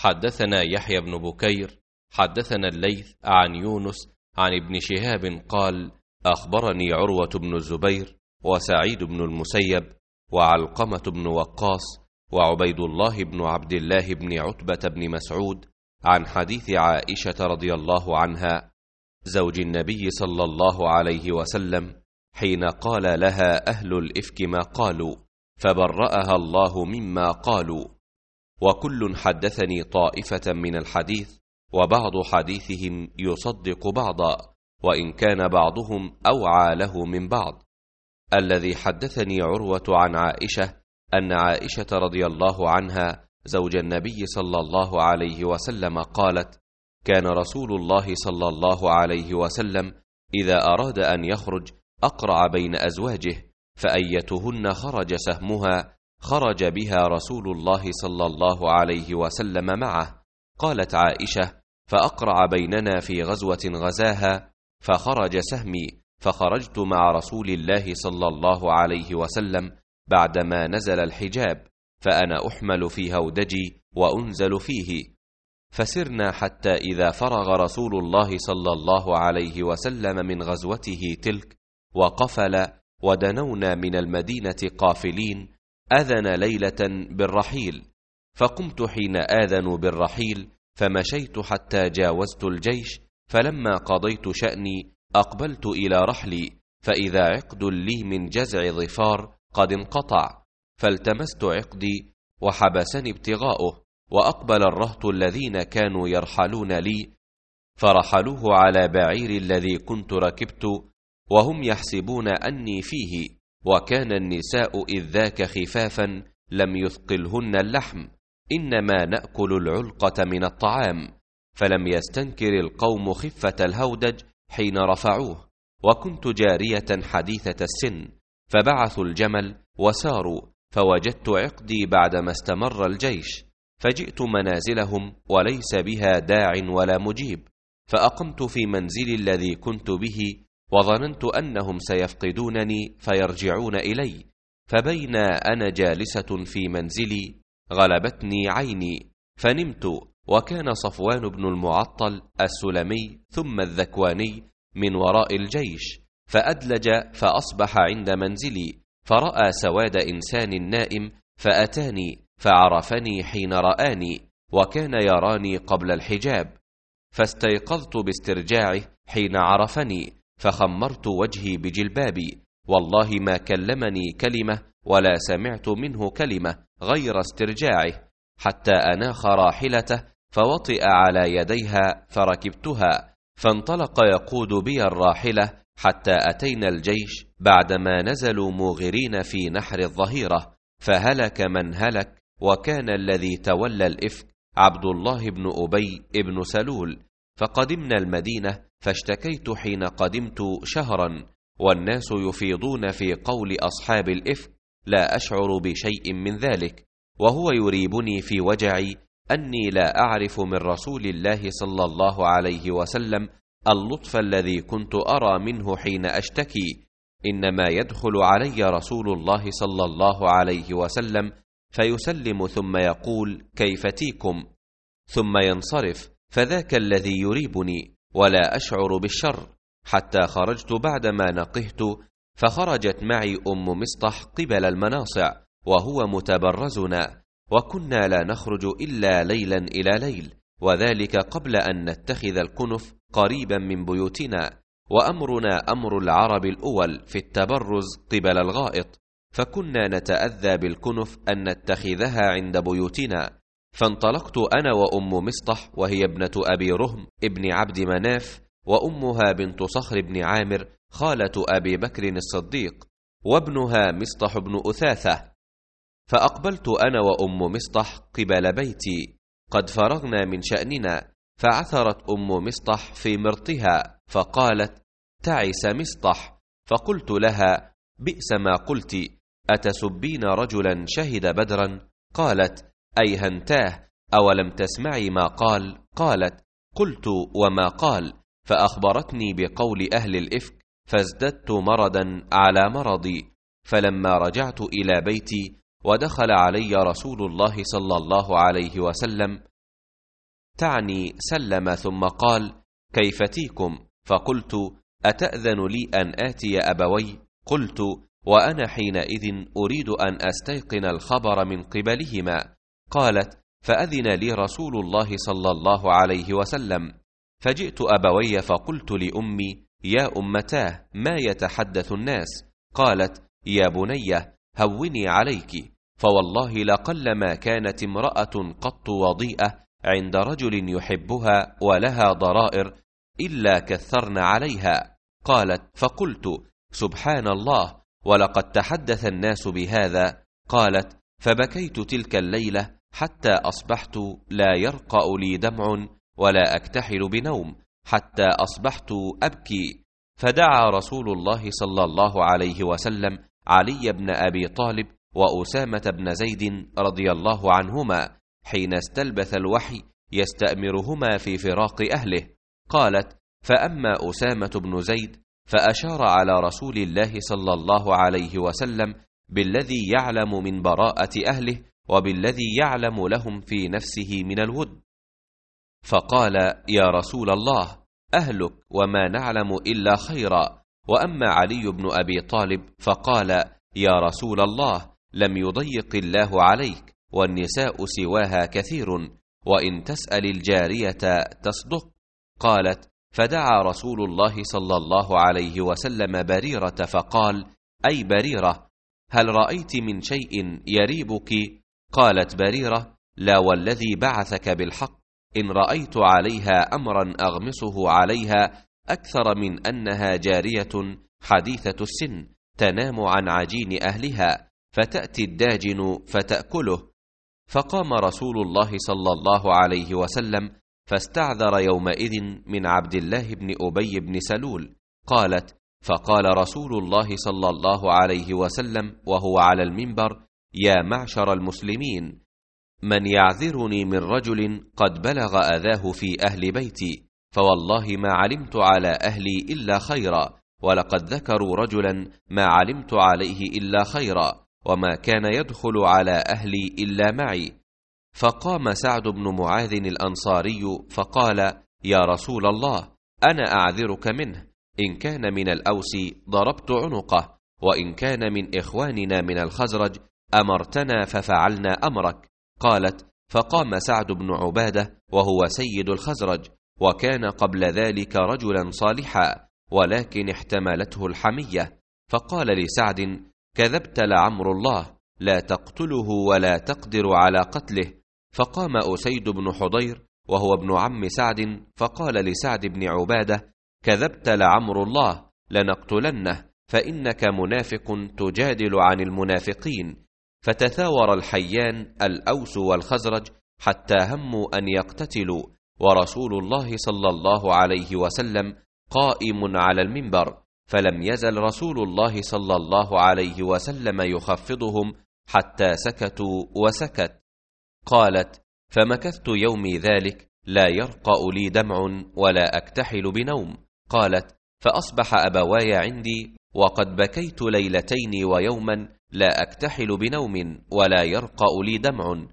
حدثنا يحيى بن بكير حدثنا الليث عن يونس عن ابن شهاب قال: أخبرني عروة بن الزبير وسعيد بن المسيب وعلقمة بن وقاص وعبيد الله بن عبد الله بن عتبة بن مسعود عن حديث عائشة رضي الله عنها زوج النبي صلى الله عليه وسلم حين قال لها أهل الإفك ما قالوا فبرأها الله مما قالوا. وكل حدثني طائفة من الحديث، وبعض حديثهم يصدق بعضا، وإن كان بعضهم أوعى له من بعض. الذي حدثني عروة عن عائشة أن عائشة رضي الله عنها زوج النبي صلى الله عليه وسلم قالت: كان رسول الله صلى الله عليه وسلم إذا أراد أن يخرج أقرع بين أزواجه، فأيتهن خرج سهمها خرج بها رسول الله صلى الله عليه وسلم معه. قالت عائشة: فأقرع بيننا في غزوة غزاها فخرج سهمي، فخرجت مع رسول الله صلى الله عليه وسلم بعدما نزل الحجاب، فأنا أحمل في هودجي وأنزل فيه، فسرنا حتى إذا فرغ رسول الله صلى الله عليه وسلم من غزوته تلك وقفل ودنونا من المدينة قافلين، أذن ليلة بالرحيل، فقمت حين آذنوا بالرحيل فمشيت حتى جاوزت الجيش، فلما قضيت شأني أقبلت إلى رحلي، فإذا عقد لي من جزع ظفار قد انقطع، فالتمست عقدي وحبسني ابتغاؤه، وأقبل الرهط الذين كانوا يرحلون لي فرحلوه على بعير الذي كنت ركبت، وهم يحسبون أني فيه، وكان النساء إذ ذاك خفافا لم يثقلهن اللحم، إنما نأكل العلقة من الطعام، فلم يستنكر القوم خفة الهودج حين رفعوه، وكنت جارية حديثة السن، فبعثوا الجمل وساروا، فوجدت عقدي بعدما استمر الجيش، فجئت منازلهم وليس بها داع ولا مجيب، فأقمت في منزلي الذي كنت به، وظننت أنهم سيفقدونني فيرجعون إلي، فبينا أنا جالسة في منزلي غلبتني عيني فنمت، وكان صفوان بن المعطل السلمي ثم الذكواني من وراء الجيش، فأدلج فأصبح عند منزلي، فرأى سواد إنسان نائم فأتاني، فعرفني حين رآني، وكان يراني قبل الحجاب، فاستيقظت باسترجاعه حين عرفني، فخمرت وجهي بجلبابي، والله ما كلمني كلمة ولا سمعت منه كلمة غير استرجاعه، حتى أناخ راحلته فوطئ على يديها فركبتها، فانطلق يقود بي الراحلة حتى أتينا الجيش بعدما نزلوا موغرين في نحر الظهيرة، فهلك من هلك، وكان الذي تولى الإفك عبد الله بن أبي بن سلول. فقدمنا المدينة، فاشتكيت حين قدمت شهرا، والناس يفيضون في قول أصحاب الإفك، لا أشعر بشيء من ذلك، وهو يريبني في وجعي أني لا أعرف من رسول الله صلى الله عليه وسلم اللطف الذي كنت أرى منه حين أشتكي، إنما يدخل علي رسول الله صلى الله عليه وسلم فيسلم ثم يقول: كيف تيكم؟ ثم ينصرف، فذاك الذي يريبني، ولا أشعر بالشر، حتى خرجت بعدما نقهت، فخرجت معي أم مصطح قبل المناصع وهو متبرزنا، وكنا لا نخرج إلا ليلا إلى ليل، وذلك قبل أن نتخذ الكنف قريبا من بيوتنا، وأمرنا أمر العرب الأول في التبرز قبل الغائط، فكنا نتأذى بالكنف أن نتخذها عند بيوتنا. فانطلقت أنا وأم مصطح، وهي ابنة أبي رهم ابن عبد مناف، وأمها بنت صخر بن عامر خالة أبي بكر الصديق، وابنها مصطح بن أثاثة، فأقبلت أنا وأم مصطح قبل بيتي قد فرغنا من شأننا، فعثرت أم مصطح في مرطها فقالت: تعس مصطح. فقلت لها: بئس ما قلت، أتسبين رجلا شهد بدرا؟ قالت: أيهنتاه، أولم تسمعي ما قال؟ قالت: قلت: وما قال؟ فأخبرتني بقول أهل الإفك، فازددت مرضا على مرضي، فلما رجعت إلى بيتي ودخل علي رسول الله صلى الله عليه وسلم تعني سلم، ثم قال: كيف تيكم؟ فقلت: أتأذن لي أن آتي أبوي؟ قلت: وأنا حينئذ أريد أن أستيقن الخبر من قبلهما. قالت: فأذن لي رسول الله صلى الله عليه وسلم، فجئت أبوي فقلت لأمي: يا أمتاه، ما يتحدث الناس؟ قالت: يا بني، هوني عليك، فوالله لقلما كانت امرأة قط وضيئة عند رجل يحبها ولها ضرائر إلا كثرن عليها. قالت: فقلت: سبحان الله، ولقد تحدث الناس بهذا. قالت: فبكيت تلك الليلة حتى أصبحت لا يرقأ لي دمع ولا أكتحل بنوم، حتى أصبحت أبكي. فدعا رسول الله صلى الله عليه وسلم علي بن أبي طالب وأسامة بن زيد رضي الله عنهما حين استلبث الوحي يستأمرهما في فراق أهله. قالت: فأما أسامة بن زيد فأشار على رسول الله صلى الله عليه وسلم بالذي يعلم من براءة أهله وبالذي يعلم لهم في نفسه من الود، فقال: يا رسول الله، أهلك وما نعلم إلا خيرا. وأما علي بن أبي طالب فقال: يا رسول الله، لم يضيق الله عليك، والنساء سواها كثير، وإن تسأل الجارية تصدق. قالت: فدعا رسول الله صلى الله عليه وسلم بريرة فقال: أي بريرة، هل رأيت من شيء يريبك؟ قالت بريرة: لا والذي بعثك بالحق، إن رأيت عليها أمرا أغمسه عليها أكثر من أنها جارية حديثة السن تنام عن عجين أهلها، فتأتي الداجن فتأكله. فقام رسول الله صلى الله عليه وسلم فاستعذر يومئذ من عبد الله بن أبي بن سلول. قالت: فقال رسول الله صلى الله عليه وسلم وهو على المنبر: يا معشر المسلمين، من يعذرني من رجل قد بلغ أذاه في أهل بيتي، فوالله ما علمت على أهلي إلا خيرا، ولقد ذكروا رجلا ما علمت عليه إلا خيرا، وما كان يدخل على أهلي إلا معي. فقام سعد بن معاذ الأنصاري فقال: يا رسول الله، أنا أعذرك منه، إن كان من الأوس ضربت عنقه، وإن كان من إخواننا من الخزرج أمرتنا ففعلنا أمرك. قالت: فقام سعد بن عبادة وهو سيد الخزرج، وكان قبل ذلك رجلا صالحا، ولكن احتملته الحمية، فقال لسعد: كذبت لعمر الله، لا تقتله ولا تقدر على قتله. فقام أسيد بن حضير وهو ابن عم سعد فقال لسعد بن عبادة: كذبت لعمر الله، لنقتلنه، فإنك منافق تجادل عن المنافقين. فتثاور الحيان الأوس والخزرج حتى هموا أن يقتتلوا، ورسول الله صلى الله عليه وسلم قائم على المنبر، فلم يزل رسول الله صلى الله عليه وسلم يخفضهم حتى سكتوا وسكت. قالت: فمكثت يومي ذلك لا يرقأ لي دمع ولا أكتحل بنوم. قالت: فأصبح أبواي عندي وقد بكيت ليلتين ويوما لا أكتحل بنوم ولا يرقأ لي دمع،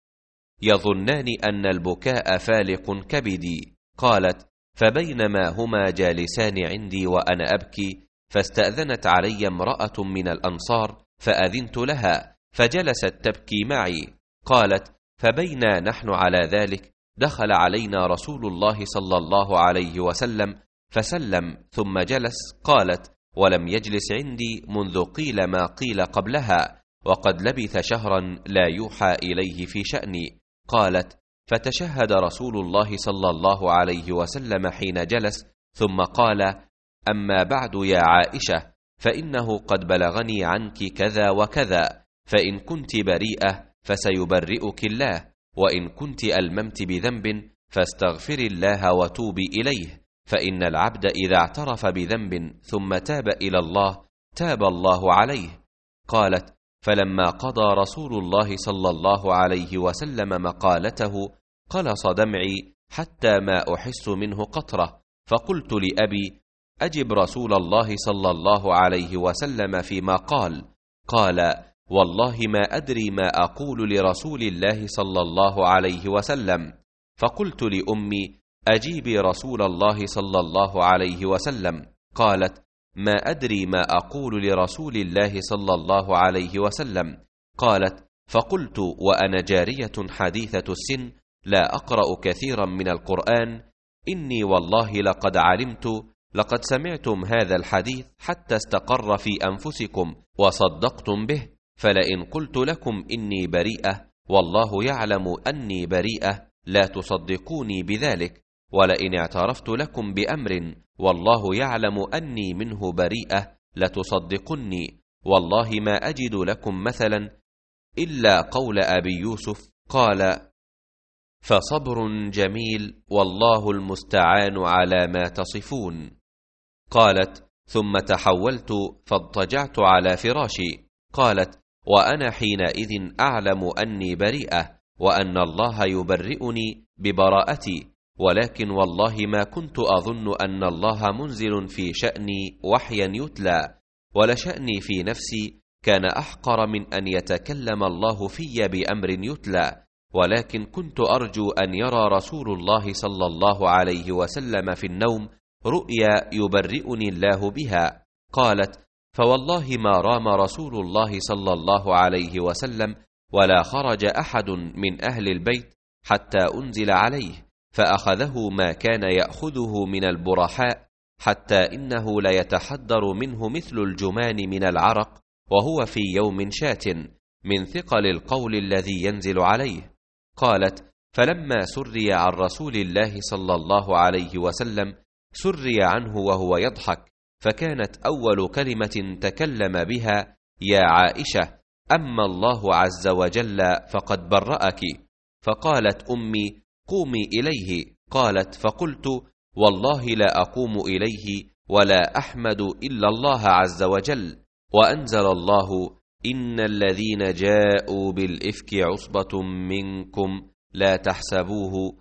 يظنان أن البكاء فالق كبدي. قالت: فبينما هما جالسان عندي وأنا أبكي، فاستأذنت علي امرأة من الأنصار فأذنت لها، فجلست تبكي معي. قالت: فبينا نحن على ذلك دخل علينا رسول الله صلى الله عليه وسلم فسلم ثم جلس. قالت: ولم يجلس عندي منذ قيل ما قيل قبلها، وقد لبث شهرا لا يوحى إليه في شأني. قالت: فتشهد رسول الله صلى الله عليه وسلم حين جلس، ثم قال: أما بعد يا عائشة، فإنه قد بلغني عنك كذا وكذا، فإن كنت بريئة فسيبرئك الله، وإن كنت ألممت بذنب فاستغفري الله وتوبي إليه، فإن العبد إذا اعترف بذنب ثم تاب إلى الله تاب الله عليه. قالت: فلما قضى رسول الله صلى الله عليه وسلم مقالته قلص دمعي حتى ما أحس منه قطرة، فقلت لأبي: أجب رسول الله صلى الله عليه وسلم فيما قال. قال: والله ما أدري ما أقول لرسول الله صلى الله عليه وسلم. فقلت لأمي: أجيبي رسول الله صلى الله عليه وسلم. قالت: ما أدري ما أقول لرسول الله صلى الله عليه وسلم. قالت: فقلت وأنا جارية حديثة السن لا أقرأ كثيرا من القرآن: إني والله لقد سمعتم هذا الحديث حتى استقر في أنفسكم وصدقتم به، فلئن قلت لكم إني بريئة والله يعلم أني بريئة لا تصدقوني بذلك، ولئن اعترفت لكم بأمر والله يعلم أني منه بريئة لتصدقني، والله ما أجد لكم مثلا إلا قول أبي يوسف قال: فصبر جميل والله المستعان على ما تصفون. قالت: ثم تحولت فاضطجعت على فراشي. قالت: وأنا حينئذ أعلم أني بريئة وأن الله يبرئني ببراءتي، ولكن والله ما كنت أظن أن الله منزل في شأني وحيا يتلى، ولشأني في نفسي كان أحقر من أن يتكلم الله في بأمر يتلى، ولكن كنت أرجو أن يرى رسول الله صلى الله عليه وسلم في النوم رؤيا يبرئني الله بها. قالت: فوالله ما رام رسول الله صلى الله عليه وسلم ولا خرج أحد من أهل البيت حتى أنزل عليه، فأخذه ما كان يأخذه من البرحاء، حتى إنه ليتحدر منه مثل الجمان من العرق وهو في يوم شات من ثقل القول الذي ينزل عليه. قالت: فلما سري عن رسول الله صلى الله عليه وسلم سري عنه وهو يضحك، فكانت أول كلمة تكلم بها: يا عائشة، أما الله عز وجل فقد برأك. فقالت أمي: قومي إليه. قالت: فقلت: والله لا أقوم إليه ولا أحمد إلا الله عز وجل. وأنزل الله: إن الذين جاءوا بالإفك عصبة منكم لا تحسبوه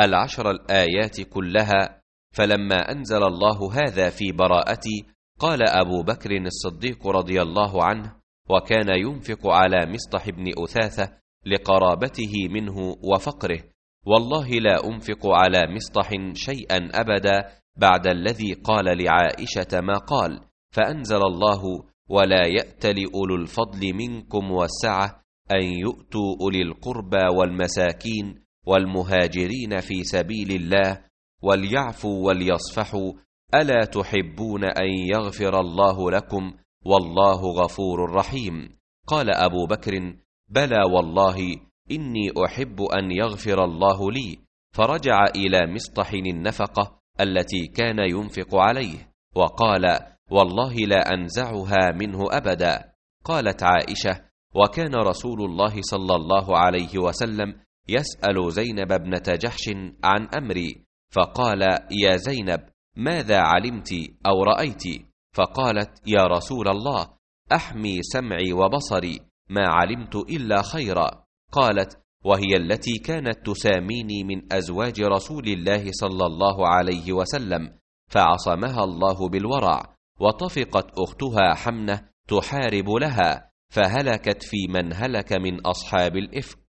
10 الآيات كلها. فلما أنزل الله هذا في براءتي قال أبو بكر الصديق رضي الله عنه، وكان ينفق على مصطح بن أثاثة لقرابته منه وفقره: والله لا أنفق على مصطح شيئا أبدا بعد الذي قال لعائشة ما قال. فأنزل الله: ولا يأتل أولو الفضل منكم والسعة أن يؤتوا أولي القربى والمساكين والمهاجرين في سبيل الله وليعفوا وليصفحوا، ألا تحبون أن يغفر الله لكم والله غفور رحيم. قال أبو بكر: بلى والله إني أحب أن يغفر الله لي. فرجع إلى مصطح النفقة التي كان ينفق عليه وقال: والله لا أنزعها منه أبدا. قالت عائشة: وكان رسول الله صلى الله عليه وسلم يسأل زينب ابنة جحش عن أمري، فقال: يا زينب، ماذا علمت أو رأيت؟ فقالت: يا رسول الله، أحمي سمعي وبصري، ما علمت إلا خيرا. قالت: وهي التي كانت تساميني من أزواج رسول الله صلى الله عليه وسلم، فعصمها الله بالورع، وطفقت أختها حمنة تحارب لها، فهلكت في من هلك من أصحاب الإفك.